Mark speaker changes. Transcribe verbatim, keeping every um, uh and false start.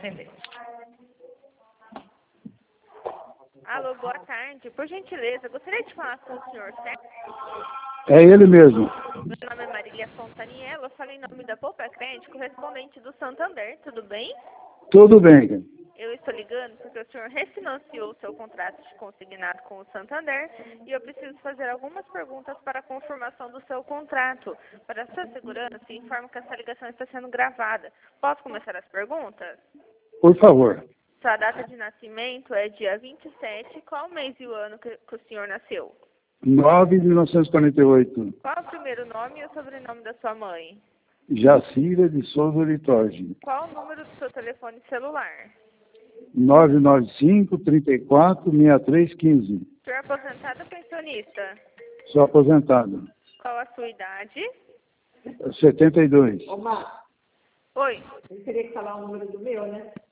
Speaker 1: atender.
Speaker 2: Alô, boa tarde. Por gentileza, gostaria de falar com o senhor, certo?
Speaker 3: É ele mesmo.
Speaker 2: Meu nome é Marília Fontaniello, eu falo em nome da Poupa Crédito, correspondente do Santander, tudo bem?
Speaker 3: Tudo bem.
Speaker 2: Eu estou ligando porque o senhor refinanciou o seu contrato de consignado com o Santander e eu preciso fazer algumas perguntas para a confirmação do seu contrato. Para a sua segurança, informo que essa ligação está sendo gravada. Posso começar as perguntas?
Speaker 3: Por favor.
Speaker 2: Sua data de nascimento é dia vinte e sete. Qual mês e o ano que, que o senhor nasceu?
Speaker 3: nove de mil novecentos e quarenta e oito.
Speaker 2: Qual o primeiro nome e o sobrenome da sua mãe?
Speaker 3: Jacira de Souza Litorgi.
Speaker 2: Qual o número do seu telefone celular?
Speaker 3: nove nove cinco, trinta e quatro, sessenta e três, quinze.
Speaker 2: O senhor é aposentado ou pensionista?
Speaker 3: Sou aposentado.
Speaker 2: Qual a sua idade?
Speaker 3: setenta e dois.
Speaker 1: Ô, Mar,
Speaker 2: Oi.
Speaker 1: eu teria que falar o número do meu, né?